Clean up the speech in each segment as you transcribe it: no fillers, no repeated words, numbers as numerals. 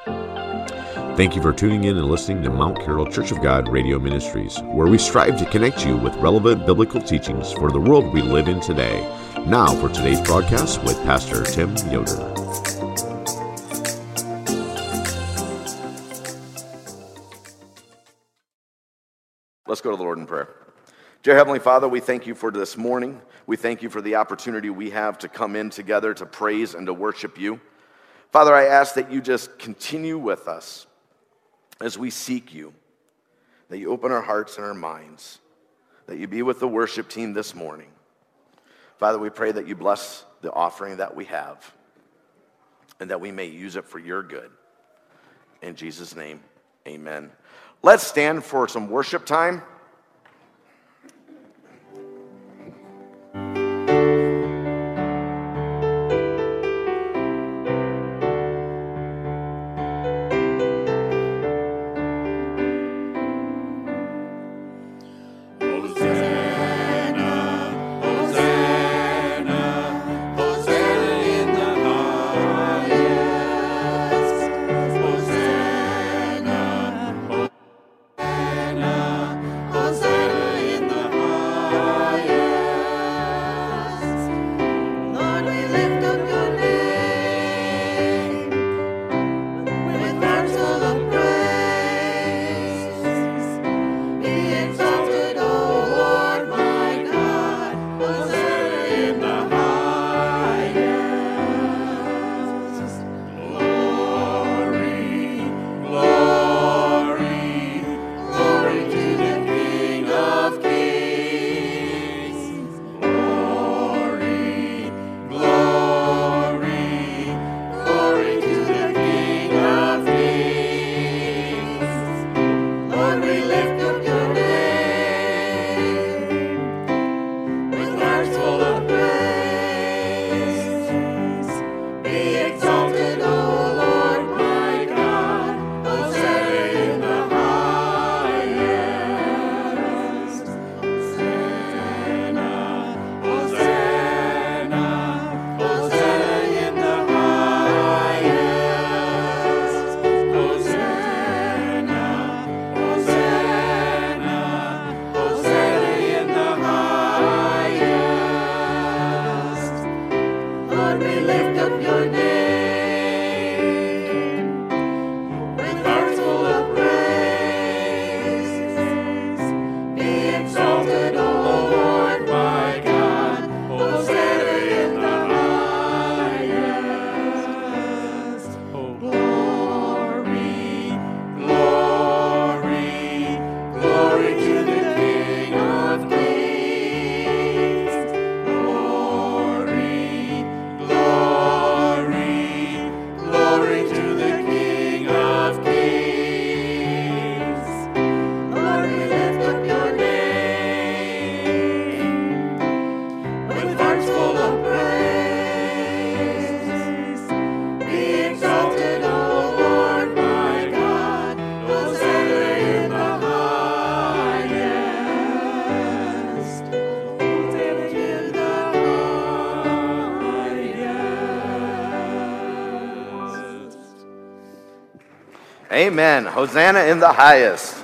Thank you for tuning in and listening to Mount Carroll Church of God Radio Ministries, where we strive to connect you with relevant biblical teachings for the world we live in today. Now for today's broadcast with Pastor Tim Yoder. Let's go to the Lord in prayer. Dear Heavenly Father, we thank you for this morning. We thank you for the opportunity we have to come in together to praise and to worship you. Father, I ask that you just continue with us as we seek you, that you open our hearts and our minds, that you be with the worship team this morning. Father, we pray that you bless the offering that we have and that we may use it for your good. In Jesus' name, amen. Let's stand for some worship time. Amen. Hosanna in the highest.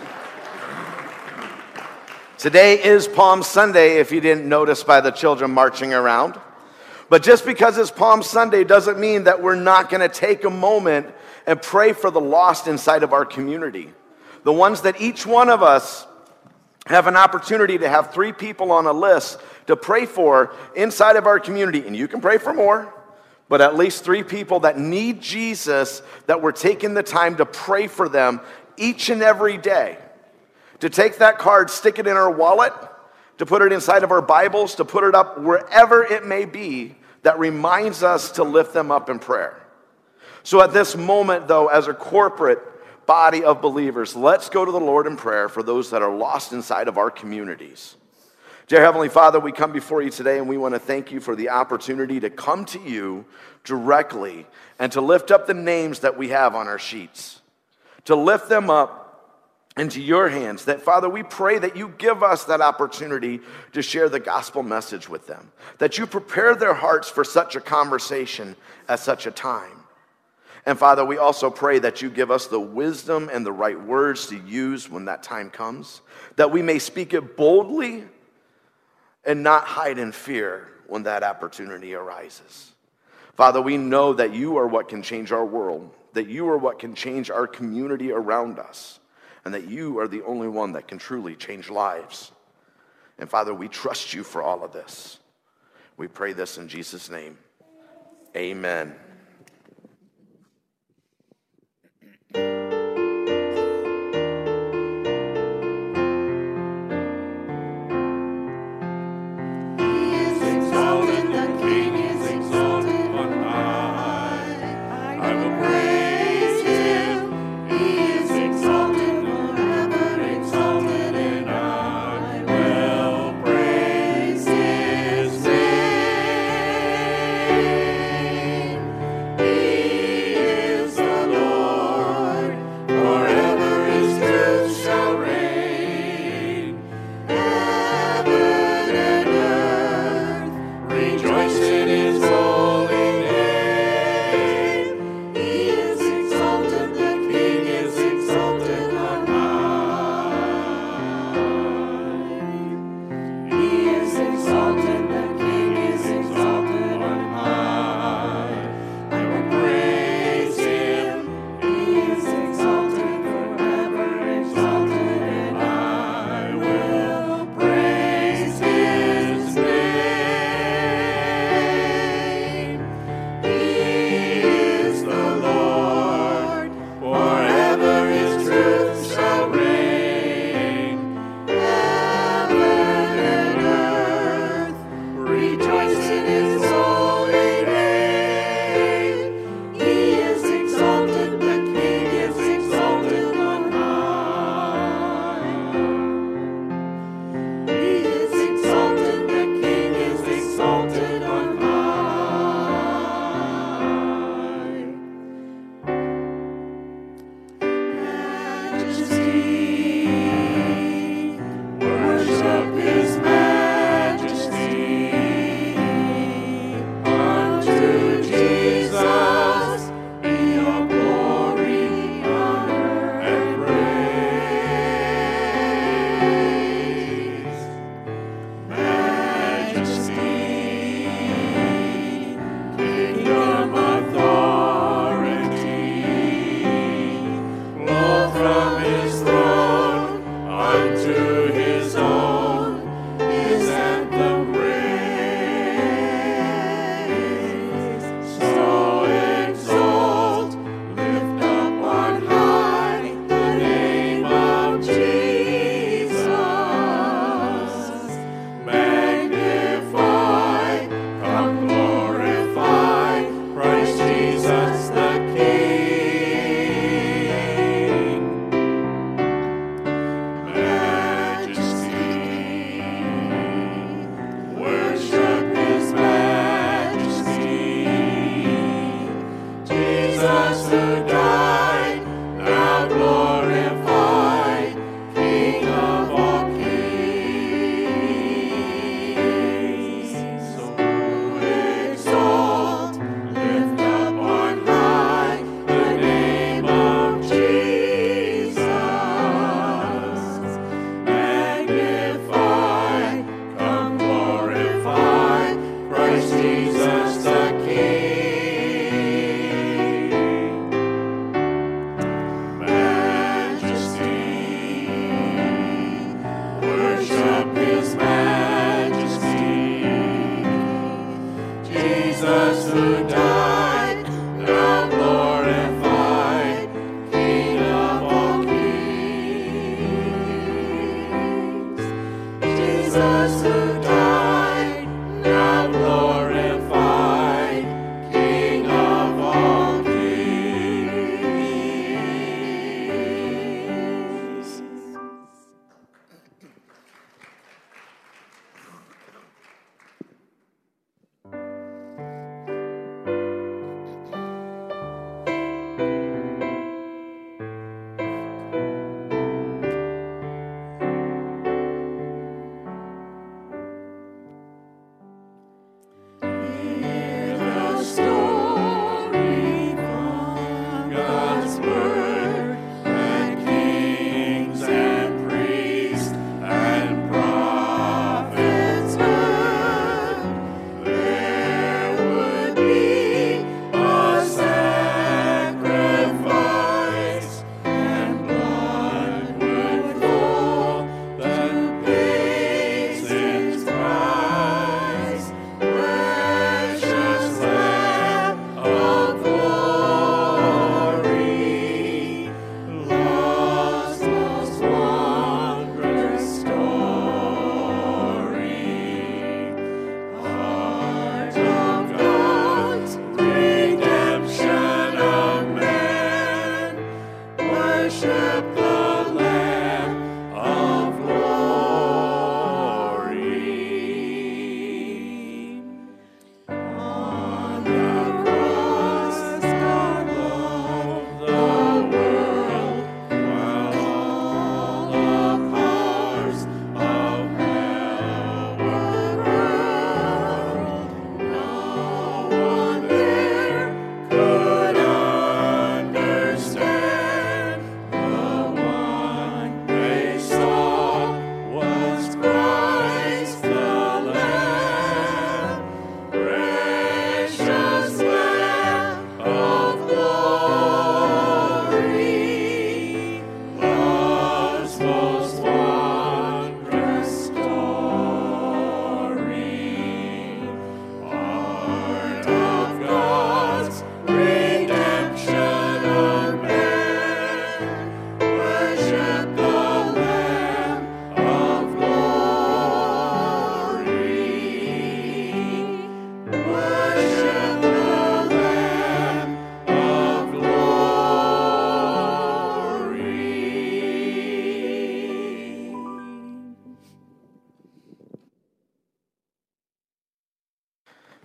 Today is Palm Sunday, if you didn't notice by the children marching around. But just because it's Palm Sunday doesn't mean that we're not going to take a moment and pray for the lost inside of our community. The ones that each one of us have an opportunity to have 3 people on a list to pray for inside of our community. And you can pray for more. But at least 3 people that need Jesus, that we're taking the time to pray for them each and every day. To take that card, stick it in our wallet, to put it inside of our Bibles, to put it up wherever it may be, that reminds us to lift them up in prayer. So at this moment, though, as a corporate body of believers, let's go to the Lord in prayer for those that are lost inside of our communities. Dear Heavenly Father, we come before you today and we want to thank you for the opportunity to come to you directly and to lift up the names that we have on our sheets, to lift them up into your hands, that, Father, we pray that you give us that opportunity to share the gospel message with them, that you prepare their hearts for such a conversation at such a time. And Father, we also pray that you give us the wisdom and the right words to use when that time comes, that we may speak it boldly and not hide in fear when that opportunity arises. Father, we know that you are what can change our world, that you are what can change our community around us, and that you are the only one that can truly change lives. And Father, we trust you for all of this. We pray this in Jesus' name. Amen.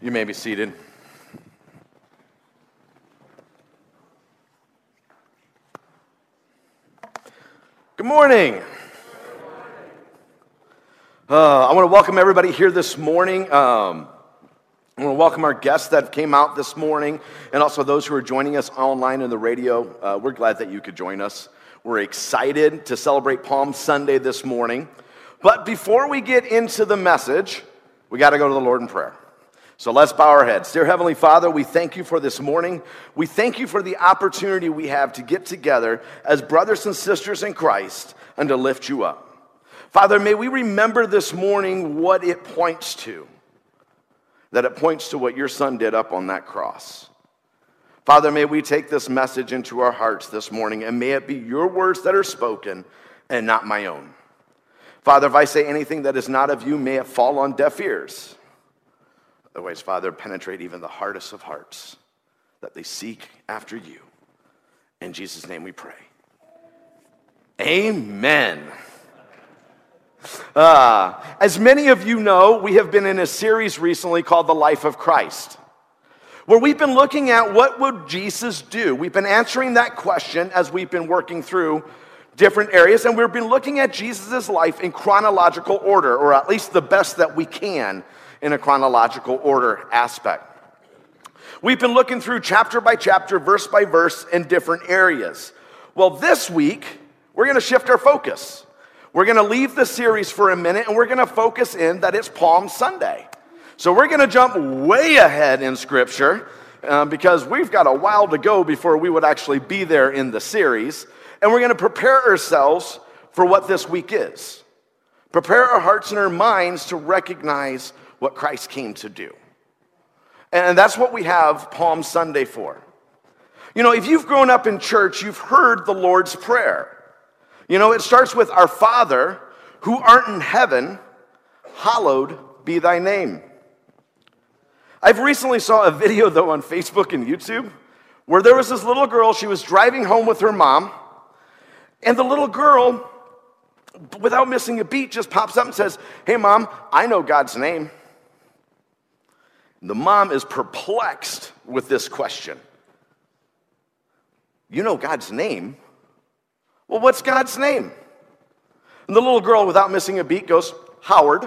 You may be seated. Good morning. I want to welcome everybody here this morning. I want to welcome our guests that came out this morning and also those who are joining us online on the radio. We're glad that you could join us. We're excited to celebrate Palm Sunday this morning. But before we get into the message, we got to go to the Lord in prayer. So let's bow our heads. Dear Heavenly Father, we thank you for this morning. We thank you for the opportunity we have to get together as brothers and sisters in Christ and to lift you up. Father, may we remember this morning what it points to, that it points to what your Son did up on that cross. Father, may we take this message into our hearts this morning, and may it be your words that are spoken and not my own. Father, if I say anything that is not of you, may it fall on deaf ears. Otherwise, Father, penetrate even the hardest of hearts, that they seek after you. In Jesus' name we pray. Amen. As many of you know, we have been in a series recently called The Life of Christ, where we've been looking at what would Jesus do. We've been answering that question as we've been working through different areas, and we've been looking at Jesus' life in chronological order, or at least the best that we can in a chronological order aspect. We've been looking through chapter by chapter, verse by verse in different areas. Well, this week, we're going to shift our focus. We're going to leave the series for a minute, and we're going to focus in that it's Palm Sunday. So we're going to jump way ahead in Scripture because we've got a while to go before we would actually be there in the series. And we're going to prepare ourselves for what this week is. Prepare our hearts and our minds to recognize what Christ came to do. And that's what we have Palm Sunday for. You know, if you've grown up in church, you've heard the Lord's Prayer. You know, it starts with, Our Father, who art in heaven, hallowed be thy name. I've recently saw a video, though, on Facebook and YouTube, where there was this little girl, she was driving home with her mom, and the little girl, without missing a beat, just pops up and says, "Hey, Mom, I know God's name." The mom is perplexed with this question. You know God's name? Well, what's God's name? And the little girl, without missing a beat, goes, "Howard."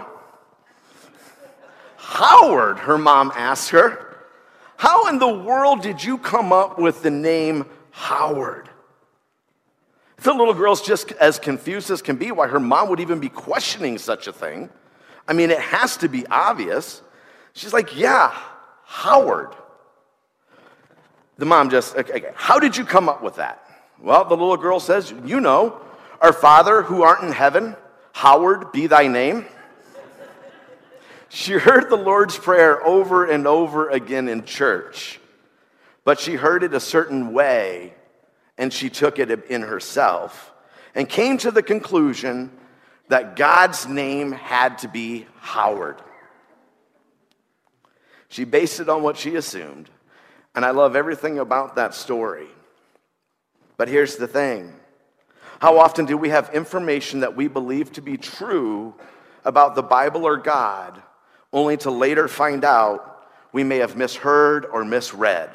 "Howard?" her mom asks her. "How in the world did you come up with the name Howard?" The little girl's just as confused as can be why her mom would even be questioning such a thing. I mean, it has to be obvious. She's like, "Yeah, Howard." The mom just, okay, "How did you come up with that?" Well, the little girl says, "You know, Our Father who art in heaven, hallowed be thy name." She heard the Lord's Prayer over and over again in church, but she heard it a certain way, and she took it in herself, and came to the conclusion that God's name had to be Howard. She based it on what she assumed, and I love everything about that story. But here's the thing. How often do we have information that we believe to be true about the Bible or God, only to later find out we may have misheard or misread?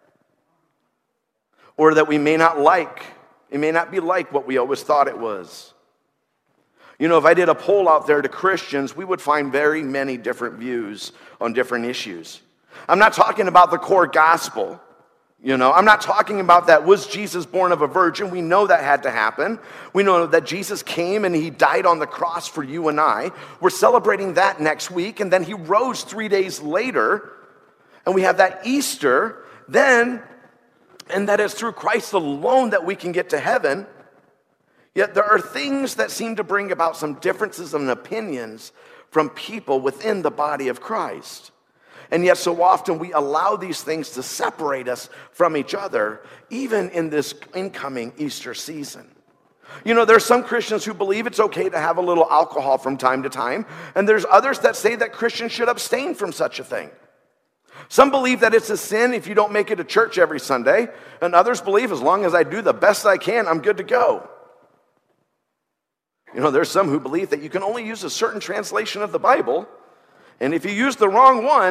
Or that we may not like, it may not be like what we always thought it was. You know, if I did a poll out there to Christians, we would find very many different views on different issues. I'm not talking about the core gospel. You know, I'm not talking about that. Was Jesus born of a virgin? We know that had to happen. We know that Jesus came and he died on the cross for you and I. We're celebrating that next week. And then he rose 3 days later. And we have that Easter. Then, and that is through Christ alone that we can get to heaven. Yet there are things that seem to bring about some differences in opinions from people within the body of Christ. And yet so often we allow these things to separate us from each other, even in this incoming Easter season. You know, there's some Christians who believe it's okay to have a little alcohol from time to time, and there's others that say that Christians should abstain from such a thing. Some believe that it's a sin if you don't make it to church every Sunday, and others believe as long as I do the best I can, I'm good to go. You know, there's some who believe that you can only use a certain translation of the Bible, and if you use the wrong one,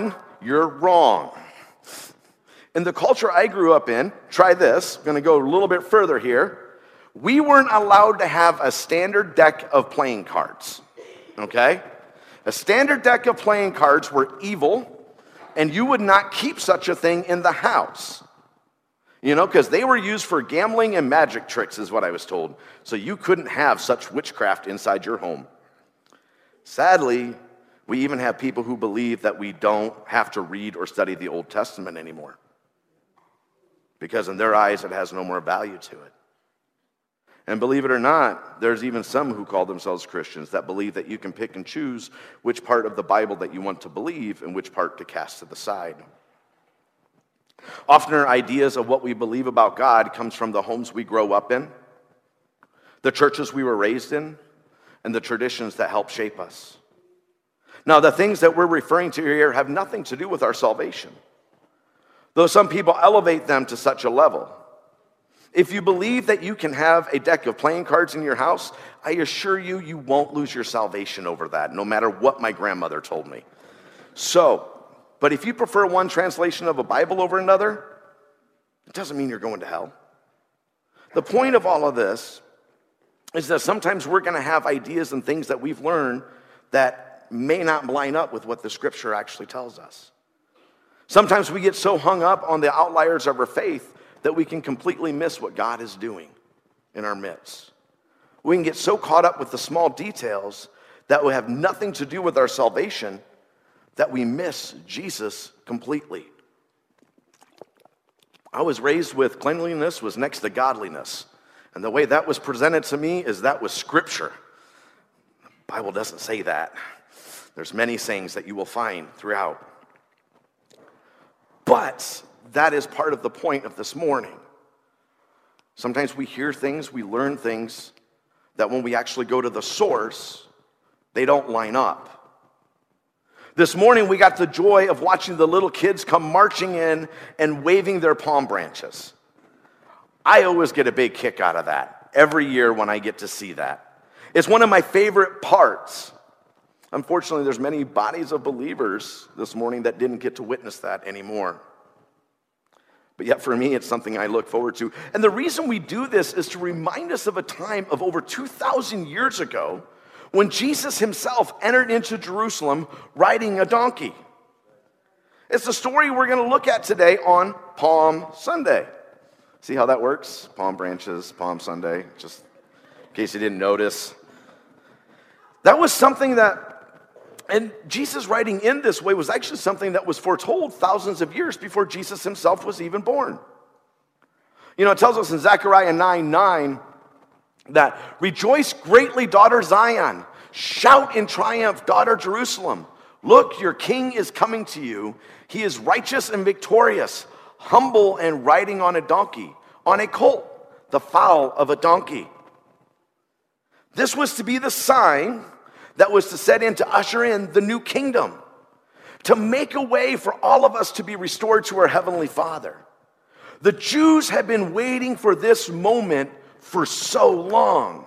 you're wrong. In the culture I grew up in, try this, I'm going to go a little bit further here. We weren't allowed to have a standard deck of playing cards, okay? A standard deck of playing cards were evil, and you would not keep such a thing in the house. You know, because they were used for gambling and magic tricks, is what I was told. So you couldn't have such witchcraft inside your home. Sadly, we even have people who believe that we don't have to read or study the Old Testament anymore, because in their eyes, it has no more value to it. And believe it or not, there's even some who call themselves Christians that believe that you can pick and choose which part of the Bible that you want to believe and which part to cast to the side. Often our ideas of what we believe about God comes from the homes we grow up in, the churches we were raised in, and the traditions that help shape us. Now, the things that we're referring to here have nothing to do with our salvation, though some people elevate them to such a level. If you believe that you can have a deck of playing cards in your house, I assure you, you won't lose your salvation over that, no matter what my grandmother told me. But if you prefer one translation of a Bible over another, it doesn't mean you're going to hell. The point of all of this is that sometimes we're going to have ideas and things that we've learned that may not line up with what the Scripture actually tells us. Sometimes we get so hung up on the outliers of our faith that we can completely miss what God is doing in our midst. We can get so caught up with the small details that will have nothing to do with our salvation that we miss Jesus completely. I was raised with cleanliness was next to godliness. And the way that was presented to me is that was Scripture. The Bible doesn't say that. There's many sayings that you will find throughout. But that is part of the point of this morning. Sometimes we hear things, we learn things that when we actually go to the source, they don't line up. This morning we got the joy of watching the little kids come marching in and waving their palm branches. I always get a big kick out of that every year when I get to see that. It's one of my favorite parts. Unfortunately, there's many bodies of believers this morning that didn't get to witness that anymore. But yet for me, it's something I look forward to. And the reason we do this is to remind us of a time of over 2,000 years ago when Jesus himself entered into Jerusalem riding a donkey. It's the story we're going to look at today on Palm Sunday. See how that works? Palm branches, Palm Sunday, just in case you didn't notice. That was something that, and Jesus riding in this way was actually something that was foretold thousands of years before Jesus himself was even born. You know, it tells us in Zechariah 9:9 that, "Rejoice greatly, daughter Zion. Shout in triumph, daughter Jerusalem. Look, your king is coming to you. He is righteous and victorious, humble and riding on a donkey, on a colt, the foal of a donkey." This was to be the sign that was to set in to usher in the new kingdom, to make a way for all of us to be restored to our Heavenly Father. The Jews had been waiting for this moment for so long,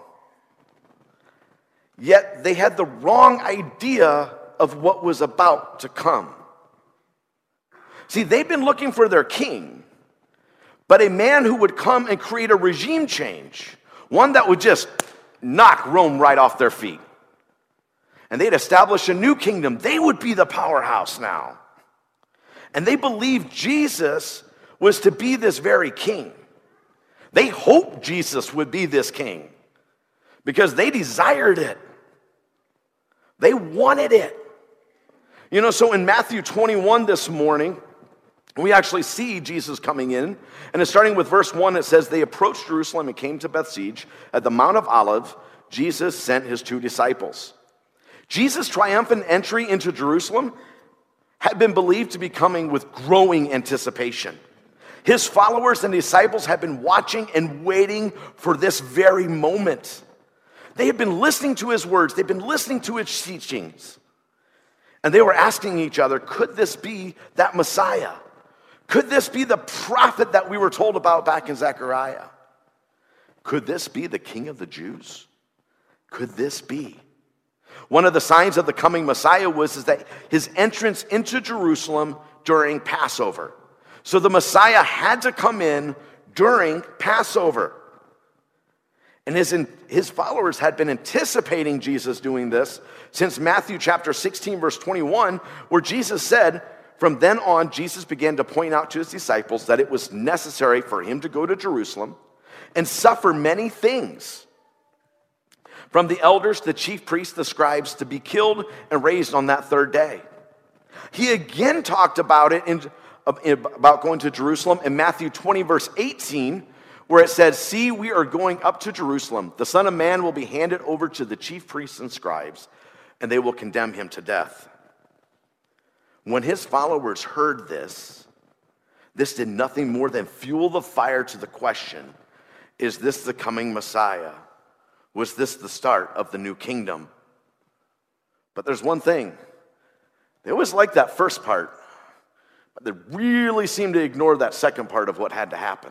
yet they had the wrong idea of what was about to come. See, they've been looking for their king, but a man who would come and create a regime change, one that would just knock Rome right off their feet. And they'd establish a new kingdom. They would be the powerhouse now. And they believed Jesus was to be this very king. They hoped Jesus would be this king because they desired it. They wanted it. You know, so in Matthew 21 this morning, we actually see Jesus coming in. And it's starting with verse 1, it says, "They approached Jerusalem and came to Bethphage. At the Mount of Olives, Jesus sent his 2 disciples. Jesus' triumphant entry into Jerusalem had been believed to be coming with growing anticipation. His followers and disciples had been watching and waiting for this very moment. They had been listening to his words. They'd been listening to his teachings. And they were asking each other, could this be that Messiah? Could this be the prophet that we were told about back in Zechariah? Could this be the King of the Jews? Could this be? One of the signs of the coming Messiah was that his entrance into Jerusalem during Passover. So the Messiah had to come in during Passover. And his followers had been anticipating Jesus doing this since Matthew chapter 16, verse 21, where Jesus said, from then on, Jesus began to point out to his disciples that it was necessary for him to go to Jerusalem and suffer many things. From the elders, the chief priests, the scribes, to be killed and raised on that third day. He again talked about it about going to Jerusalem in Matthew 20, verse 18, where it says, see, we are going up to Jerusalem. The Son of Man will be handed over to the chief priests and scribes, and they will condemn him to death. When his followers heard this did nothing more than fuel the fire to the question, is this the coming Messiah? Was this the start of the new kingdom? But there's one thing. They always liked that first part, but they really seemed to ignore that second part of what had to happen.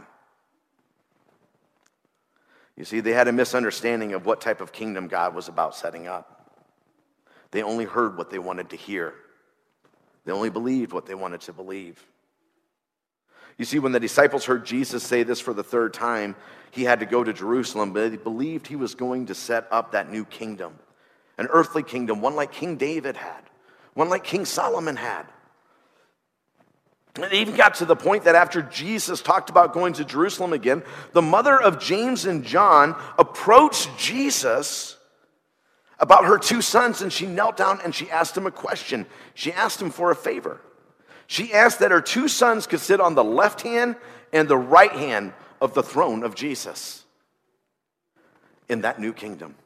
You see, they had a misunderstanding of what type of kingdom God was about setting up. They only heard what they wanted to hear. They only believed what they wanted to believe. You see, when the disciples heard Jesus say this for the third time, he had to go to Jerusalem, but they believed he was going to set up that new kingdom, an earthly kingdom, one like King David had, one like King Solomon had. And it even got to the point that after Jesus talked about going to Jerusalem again, the mother of James and John approached Jesus about her two sons, and she knelt down and she asked him a question. She asked him for a favor. She asked that her two sons could sit on the left hand and the right hand of the throne of Jesus in that new kingdom.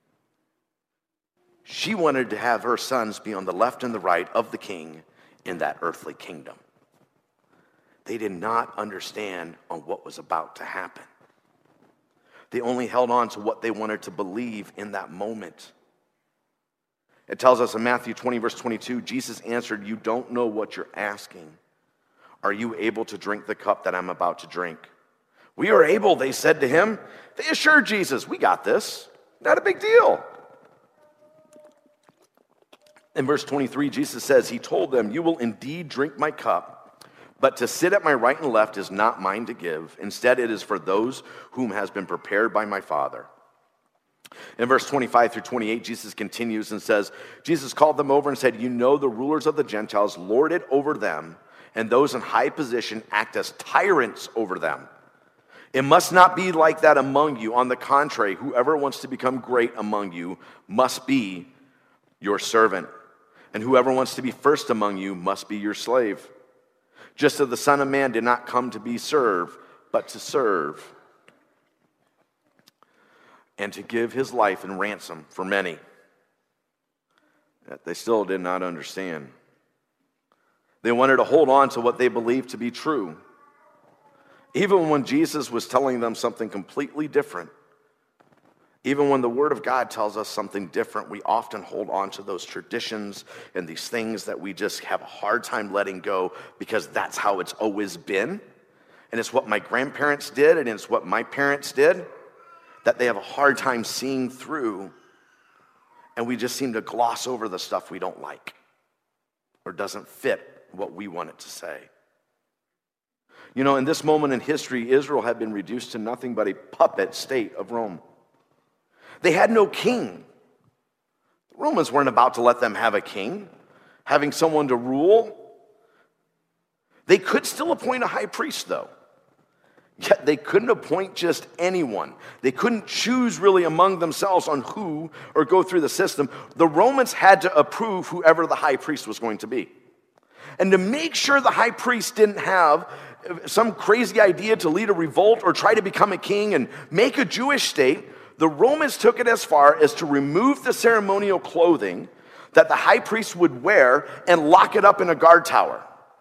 She wanted to have her sons be on the left and the right of the king in that earthly kingdom. They did not understand on what was about to happen. They only held on to what they wanted to believe in that moment. It tells us in Matthew 20, verse 22, Jesus answered, you don't know what you're asking. Are you able to drink the cup that I'm about to drink? We are able, they said to him. They assured Jesus, we got this. Not a big deal. In verse 23, Jesus says, he told them, you will indeed drink my cup, but to sit at my right and left is not mine to give. Instead, it is for those whom has been prepared by my Father. In verse 25 through 28, Jesus continues and says, Jesus called them over and said, you know the rulers of the Gentiles lord it over them, and those in high position act as tyrants over them. It must not be like that among you. On the contrary, whoever wants to become great among you must be your servant, and whoever wants to be first among you must be your slave. Just as the Son of Man did not come to be served, but to serve, and to give his life in ransom for many. That they still did not understand. They wanted to hold on to what they believed to be true, even when Jesus was telling them something completely different. Even when the Word of God tells us something different, we often hold on to those traditions and these things that we just have a hard time letting go because that's how it's always been. And it's what my grandparents did, and it's what my parents did, that they have a hard time seeing through. And we just seem to gloss over the stuff we don't like or doesn't fit what we want it to say. You know, in this moment in history, Israel had been reduced to nothing but a puppet state of Rome. They had no king. The Romans weren't about to let them have a king, having someone to rule. They could still appoint a high priest, though. Yet they couldn't appoint just anyone. They couldn't choose really among themselves on who or go through the system. The Romans had to approve whoever the high priest was going to be. And to make sure the high priest didn't have some crazy idea to lead a revolt or try to become a king and make a Jewish state, the Romans took it as far as to remove the ceremonial clothing that the high priest would wear and lock it up in a guard tower,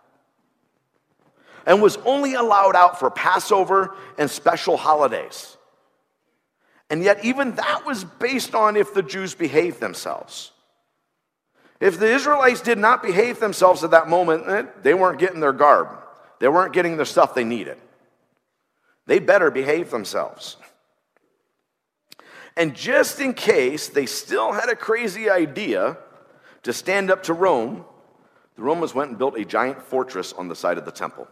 and was only allowed out for Passover and special holidays. And yet even that was based on if the Jews behaved themselves. If the Israelites did not behave themselves at that moment, they weren't getting their garb. They weren't getting the stuff they needed. They better behave themselves. And just in case they still had a crazy idea to stand up to Rome, the Romans went and built a giant fortress on the side of the temple.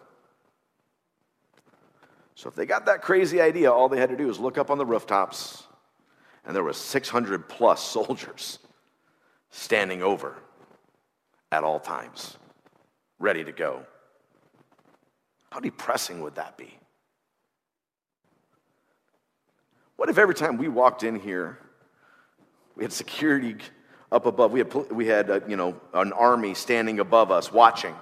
So if they got that crazy idea, all they had to do was look up on the rooftops, and there were 600 plus soldiers standing over at all times, ready to go. How depressing would that be? What if every time we walked in here, we had security up above, we had an army standing above us watching,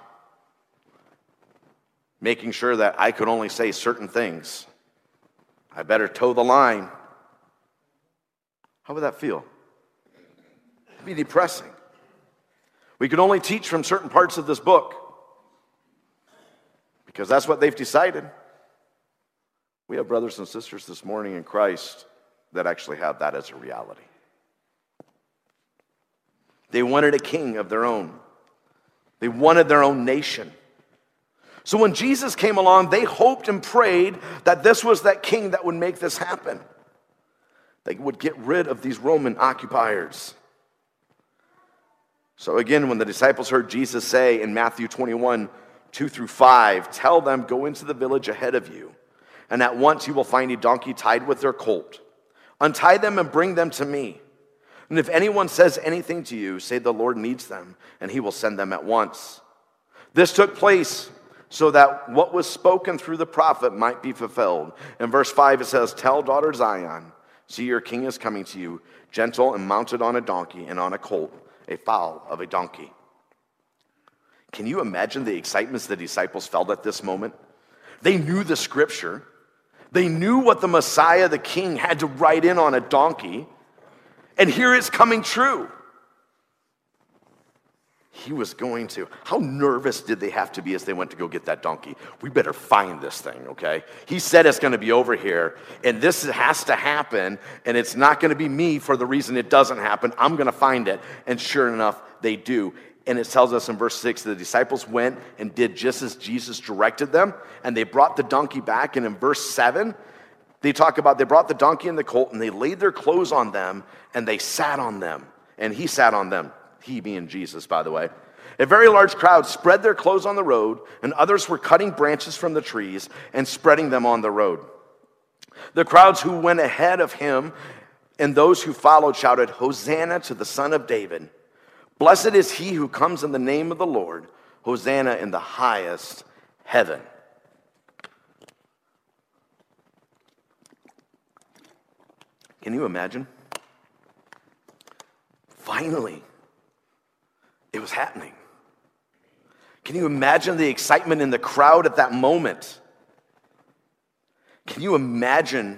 making sure that I could only say certain things. I better toe the line. How would that feel? It'd be depressing. We could only teach from certain parts of this book because that's what they've decided. We have brothers and sisters this morning in Christ that actually have that as a reality. They wanted a king of their own. They wanted their own nation. So when Jesus came along, they hoped and prayed that this was that king that would make this happen. They would get rid of these Roman occupiers. So again, when the disciples heard Jesus say in Matthew 21, 2-5, tell them, go into the village ahead of you, and at once you will find a donkey tied with their colt. Untie them and bring them to me. And if anyone says anything to you, say the Lord needs them, and he will send them at once. This took place so that what was spoken through the prophet might be fulfilled. In verse 5 it says, tell daughter Zion, see your king is coming to you, gentle and mounted on a donkey and on a colt, a foal of a donkey. Can you imagine the excitement the disciples felt at this moment? They knew the scripture. They knew what the Messiah, the king, had to ride in on a donkey. And here it's coming true. He was going to. How nervous did they have to be as they went to go get that donkey? We better find this thing, okay? He said it's going to be over here, and this has to happen, and it's not going to be me for the reason it doesn't happen. I'm going to find it. And sure enough, they do. And it tells us in verse 6, the disciples went and did just as Jesus directed them, and they brought the donkey back. And in verse 7, they talk about they brought the donkey and the colt, and they laid their clothes on them, and they sat on them. And he sat on them. He being Jesus, by the way. A very large crowd spread their clothes on the road, and others were cutting branches from the trees and spreading them on the road. The crowds who went ahead of him and those who followed shouted, Hosanna to the Son of David. Blessed is he who comes in the name of the Lord. Hosanna in the highest heaven. Can you imagine? Finally, it was happening. Can you imagine the excitement in the crowd at that moment? Can you imagine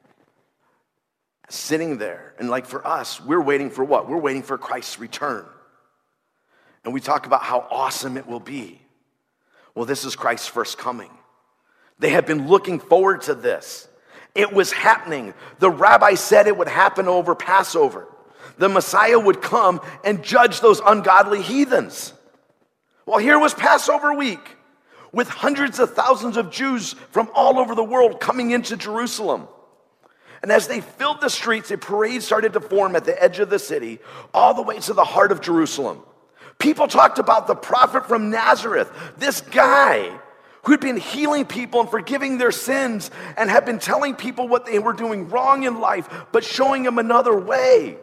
sitting there? And like for us, we're waiting for what? We're waiting for Christ's return. And we talk about how awesome it will be. Well, this is Christ's first coming. They had been looking forward to this. It was happening. The rabbi said it would happen over Passover. The Messiah would come and judge those ungodly heathens. Well, here was Passover week with hundreds of thousands of Jews from all over the world coming into Jerusalem. And as they filled the streets, a parade started to form at the edge of the city, all the way to the heart of Jerusalem. People talked about the prophet from Nazareth, this guy who'd been healing people and forgiving their sins and had been telling people what they were doing wrong in life, but showing them another way.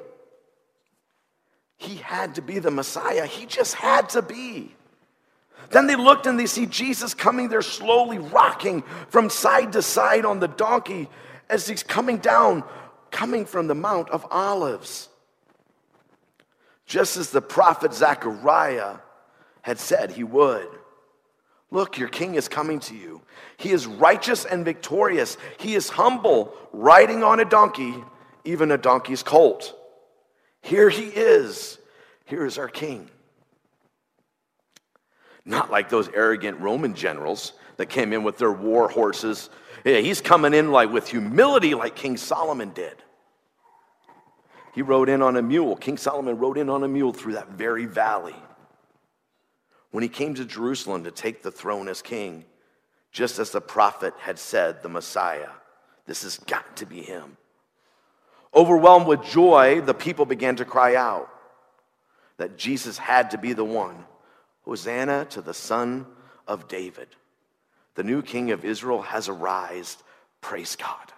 He had to be the Messiah. He just had to be. Then they looked and they see Jesus coming there slowly, rocking from side to side on the donkey as he's coming down, coming from the Mount of Olives. Just as the prophet Zechariah had said he would. Look, your king is coming to you. He is righteous and victorious. He is humble, riding on a donkey, even a donkey's colt. Here he is. Here is our king. Not like those arrogant Roman generals that came in with their war horses. Yeah, he's coming in like with humility like King Solomon did. He rode in on a mule. King Solomon rode in on a mule through that very valley. When he came to Jerusalem to take the throne as king, just as the prophet had said, the Messiah, this has got to be him. Overwhelmed with joy, the people began to cry out that Jesus had to be the one. Hosanna to the Son of David. The new King of Israel has arisen. Praise God.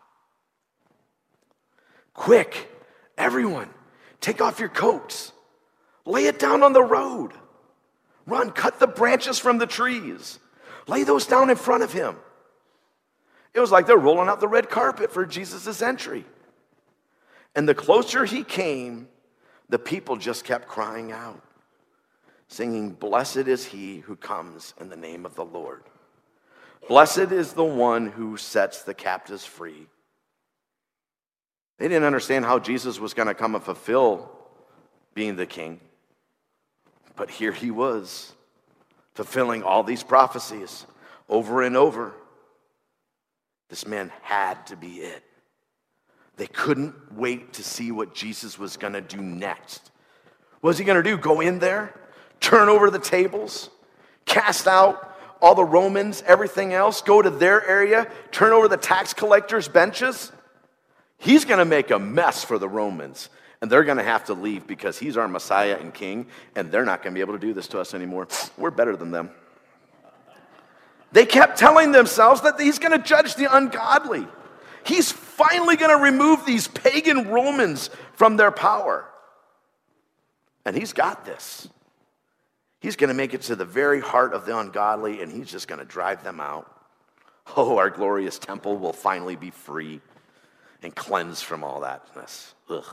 Quick, everyone, take off your coats. Lay it down on the road. Run, cut the branches from the trees. Lay those down in front of him. It was like they're rolling out the red carpet for Jesus' entry. And the closer he came, the people just kept crying out, singing, "Blessed is he who comes in the name of the Lord. Blessed is the one who sets the captives free." They didn't understand how Jesus was going to come and fulfill being the king. But here he was, fulfilling all these prophecies over and over. This man had to be it. They couldn't wait to see what Jesus was going to do next. What was he going to do? Go in there, turn over the tables, cast out all the Romans, everything else, go to their area, turn over the tax collectors' benches? He's going to make a mess for the Romans, and they're going to have to leave because he's our Messiah and King, and they're not going to be able to do this to us anymore. We're better than them. They kept telling themselves that he's going to judge the ungodly. He's finally going to remove these pagan Romans from their power. And he's got this. He's going to make it to the very heart of the ungodly, and he's just going to drive them out. Oh, our glorious temple will finally be free and cleansed from all that mess. Ugh.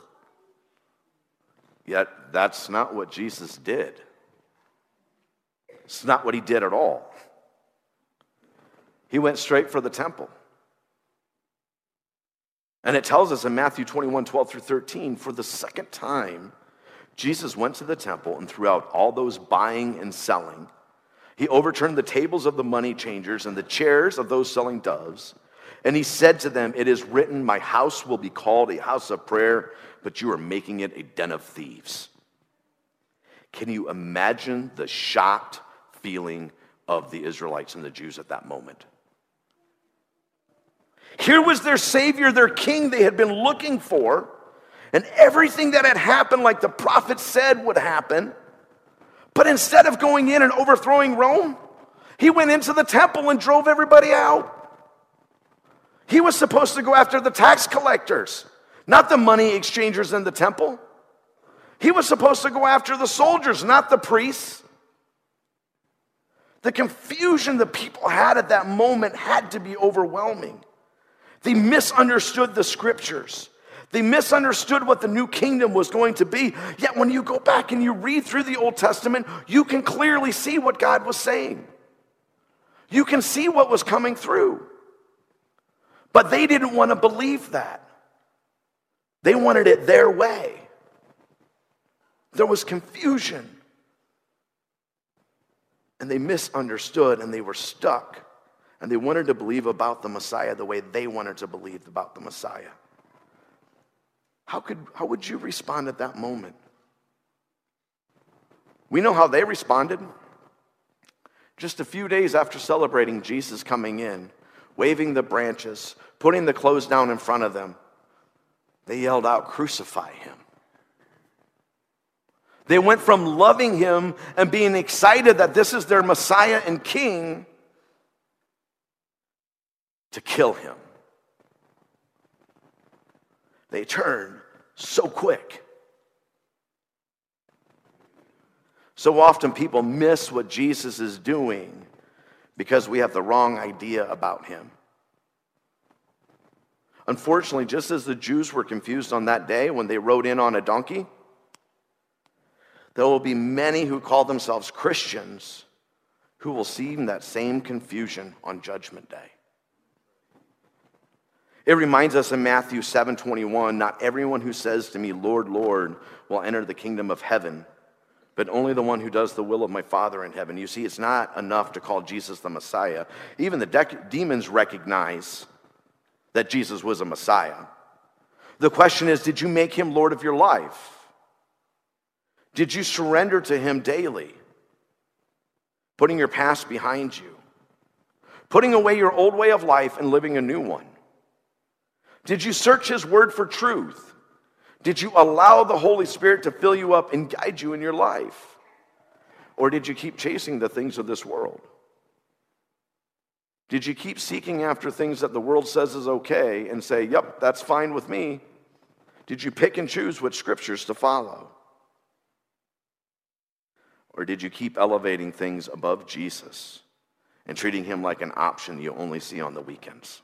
Yet, that's not what Jesus did. It's not what he did at all. He went straight for the temple. And it tells us in Matthew 21, 12 through 13, for the second time, Jesus went to the temple, and throughout all those buying and selling, he overturned the tables of the money changers and the chairs of those selling doves. And he said to them, "It is written, my house will be called a house of prayer, but you are making it a den of thieves." Can you imagine the shocked feeling of the Israelites and the Jews at that moment? Here was their Savior, their King they had been looking for, and everything that had happened like the prophet said would happen. But instead of going in and overthrowing Rome, he went into the temple and drove everybody out. He was supposed to go after the tax collectors, not the money exchangers in the temple. He was supposed to go after the soldiers, not the priests. The confusion the people had at that moment had to be overwhelming. They misunderstood the scriptures. They misunderstood what the new kingdom was going to be. Yet when you go back and you read through the Old Testament, you can clearly see what God was saying. You can see what was coming through. But they didn't want to believe that. They wanted it their way. There was confusion. And they misunderstood and they were stuck. And they wanted to believe about the Messiah the way they wanted to believe about the Messiah. How would you respond at that moment? We know how they responded. Just a few days after celebrating Jesus coming in, waving the branches, putting the clothes down in front of them, they yelled out, "Crucify him." They went from loving him and being excited that this is their Messiah and King to kill him. They turned so quick. So often people miss what Jesus is doing because we have the wrong idea about him. Unfortunately, just as the Jews were confused on that day when they rode in on a donkey, there will be many who call themselves Christians who will see that same confusion on Judgment Day. It reminds us in Matthew 7:21, "Not everyone who says to me, 'Lord, Lord,' will enter the kingdom of heaven, but only the one who does the will of my Father in heaven." You see, it's not enough to call Jesus the Messiah. Even the demons recognize that Jesus was a Messiah. The question is, did you make him Lord of your life? Did you surrender to him daily? Putting your past behind you. Putting away your old way of life and living a new one. Did you search his word for truth? Did you allow the Holy Spirit to fill you up and guide you in your life? Or did you keep chasing the things of this world? Did you keep seeking after things that the world says is okay and say, yep, that's fine with me? Did you pick and choose which scriptures to follow? Or did you keep elevating things above Jesus and treating him like an option you only see on the weekends?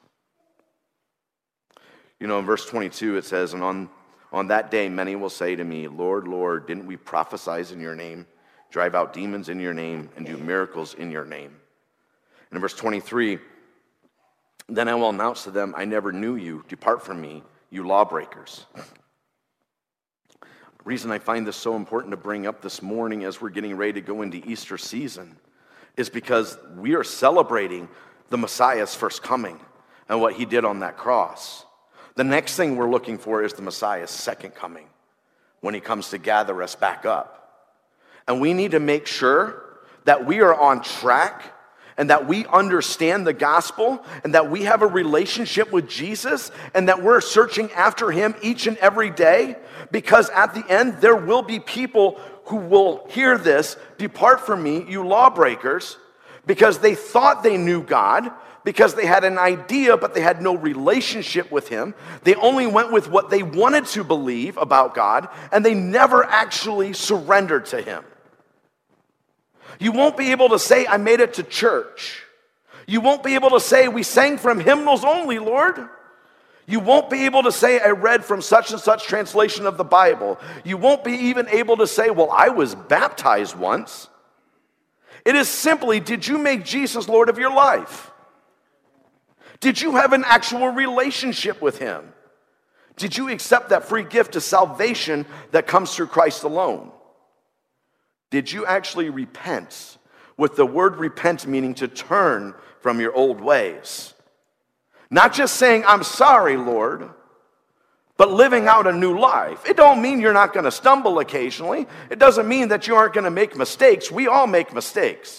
You know, in verse 22 it says, and on that day many will say to me, Lord, Lord, didn't we prophesy in your name, drive out demons in your name, and do miracles in your name? And in verse 23, then I will announce to them, I never knew you. Depart from me, you lawbreakers. The reason I find this so important to bring up this morning as we're getting ready to go into Easter season is because we are celebrating the Messiah's first coming and what he did on that cross. The next thing we're looking for is the Messiah's second coming, when he comes to gather us back up. And we need to make sure that we are on track and that we understand the gospel and that we have a relationship with Jesus and that we're searching after him each and every day, because at the end there will be people who will hear this, depart from me, you lawbreakers, because they thought they knew God, because they had an idea but they had no relationship with him. They only went with what they wanted to believe about God, and they never actually surrendered to him. You won't be able to say, I made it to church. You won't be able to say, we sang from hymnals only, Lord. You won't be able to say, I read from such and such translation of the Bible. You won't be even able to say, well, I was baptized once. It is simply, did you make Jesus Lord of your life? Did you have an actual relationship with him? Did you accept that free gift of salvation that comes through Christ alone? Did you actually repent, with the word repent meaning to turn from your old ways? Not just saying, I'm sorry, Lord, but living out a new life. It don't mean you're not going to stumble occasionally. It doesn't mean that you aren't going to make mistakes. We all make mistakes.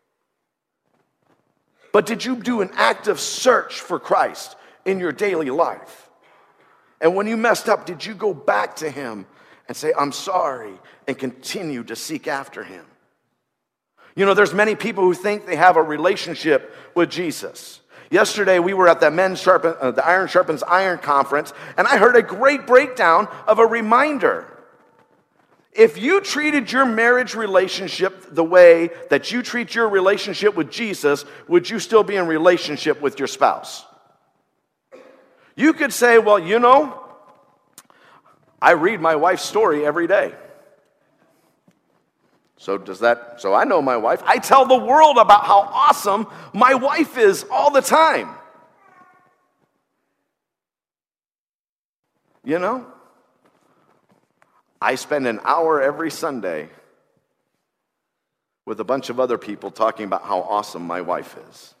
But did you do an active search for Christ in your daily life? And when you messed up, did you go back to him and say, I'm sorry, and continue to seek after him? You know, there's many people who think they have a relationship with Jesus. Yesterday, we were at the the Iron Sharpens Iron conference, and I heard a great breakdown of a reminder. If you treated your marriage relationship the way that you treat your relationship with Jesus, would you still be in relationship with your spouse? You could say, well, you know, I read my wife's story every day. So I know my wife. I tell the world about how awesome my wife is all the time. You know? I spend an hour every Sunday with a bunch of other people talking about how awesome my wife is.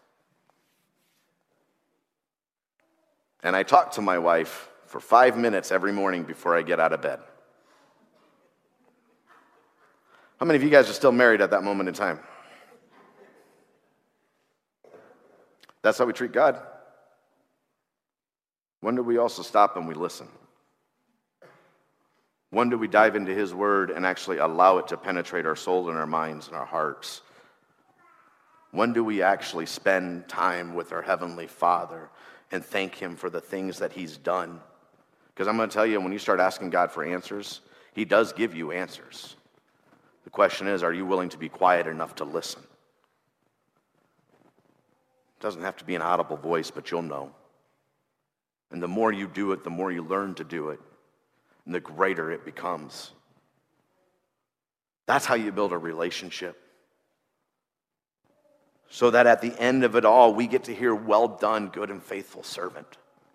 And I talk to my wife for 5 minutes every morning before I get out of bed. How many of you guys are still married at that moment in time? That's how we treat God. When do we also stop and we listen? When do we dive into his word and actually allow it to penetrate our soul and our minds and our hearts? When do we actually spend time with our Heavenly Father and thank him for the things that he's done? Because I'm going to tell you, when you start asking God for answers, he does give you answers. The question is, are you willing to be quiet enough to listen? It doesn't have to be an audible voice, but you'll know. And the more you do it, the more you learn to do it, and the greater it becomes. That's how you build a relationship. So that at the end of it all, we get to hear, well done, good and faithful servant.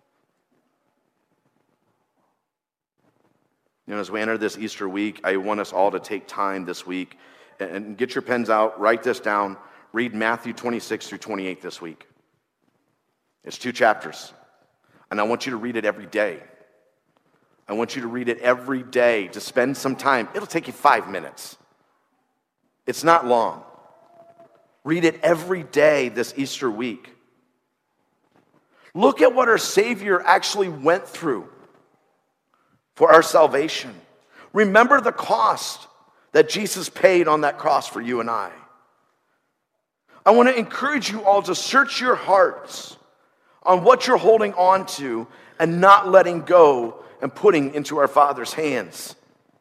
You know, as we enter this Easter week, I want us all to take time this week and get your pens out, write this down, read Matthew 26 through 28 this week. It's 2 chapters, and I want you to read it every day. I want you to read it every day, to spend some time. It'll take you 5 minutes. It's not long. Read it every day this Easter week. Look at what our Savior actually went through for our salvation. Remember the cost that Jesus paid on that cross for you and I. I want to encourage you all to search your hearts on what you're holding on to and not letting go and putting into our Father's hands.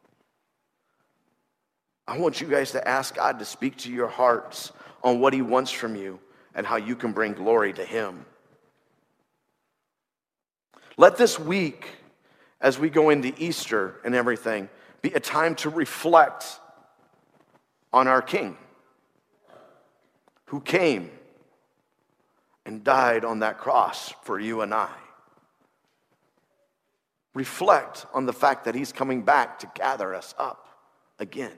I want you guys to ask God to speak to your hearts on what He wants from you and how you can bring glory to Him. Let this week, as we go into Easter and everything, be a time to reflect on our King who came and died on that cross for you and I. Reflect on the fact that He's coming back to gather us up again.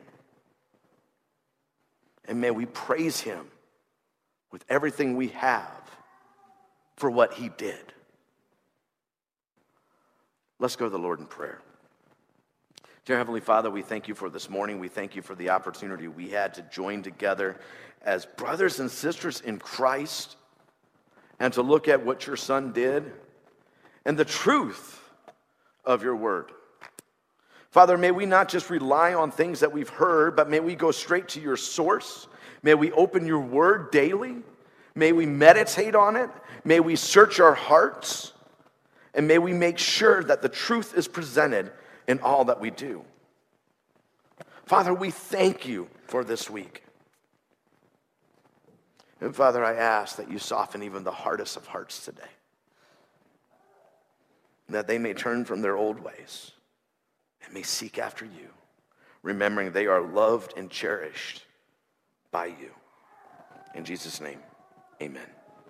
And may we praise Him with everything we have for what He did. Let's go to the Lord in prayer. Dear Heavenly Father, we thank You for this morning. We thank You for the opportunity we had to join together as brothers and sisters in Christ and to look at what Your Son did and the truth of Your word. Father, may we not just rely on things that we've heard, but may we go straight to Your source. May we open Your word daily. May we meditate on it. May we search our hearts. And may we make sure that the truth is presented in all that we do. Father, we thank You for this week. And Father, I ask that You soften even the hardest of hearts today, that they may turn from their old ways and may seek after You, remembering they are loved and cherished by You. In Jesus' name, amen.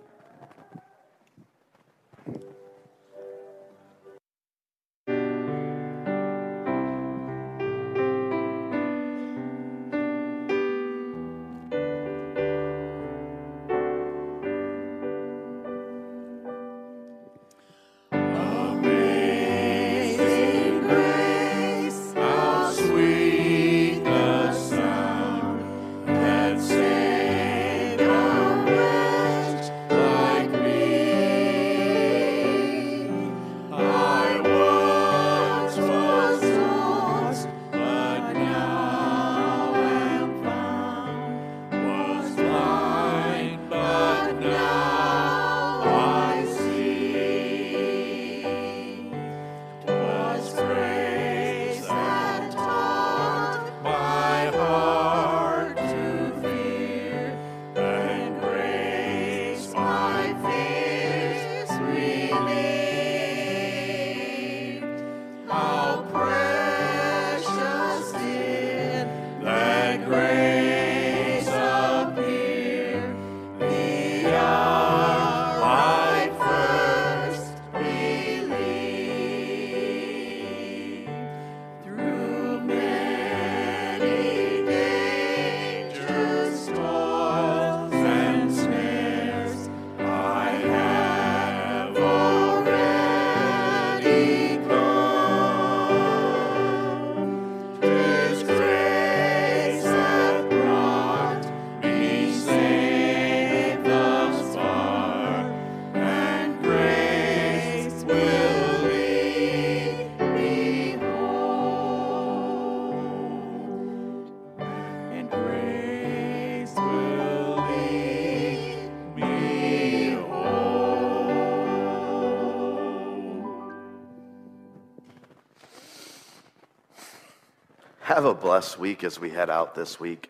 Have a blessed week as we head out this week.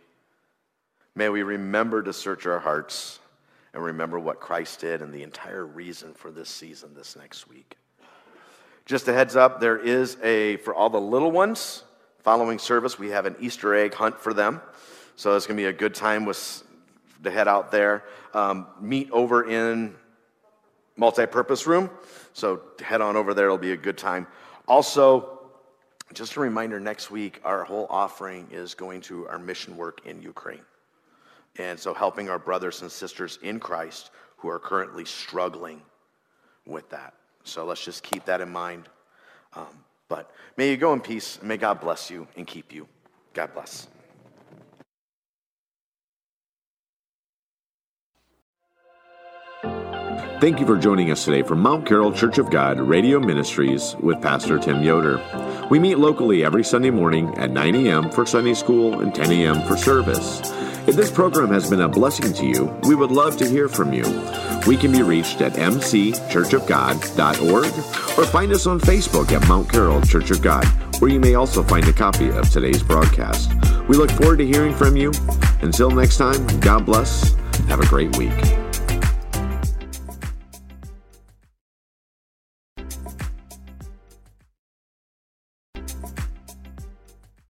May we remember to search our hearts and remember what Christ did and the entire reason for this season this next week. Just a heads up, there is for all the little ones, following service, we have an Easter egg hunt for them. So it's going to be a good time to head out there. Meet over in multi-purpose room. So head on over there. It'll be a good time. Also, just a reminder, next week, our whole offering is going to our mission work in Ukraine. And so helping our brothers and sisters in Christ who are currently struggling with that. So let's just keep that in mind. But may you go in peace, and may God bless you and keep you. God bless. Thank you for joining us today from Mount Carroll Church of God Radio Ministries with Pastor Tim Yoder. We meet locally every Sunday morning at 9 a.m. for Sunday school and 10 a.m. for service. If this program has been a blessing to you, we would love to hear from you. We can be reached at mcchurchofgod.org or find us on Facebook at Mount Carroll Church of God, where you may also find a copy of today's broadcast. We look forward to hearing from you. Until next time, God bless. Have a great week.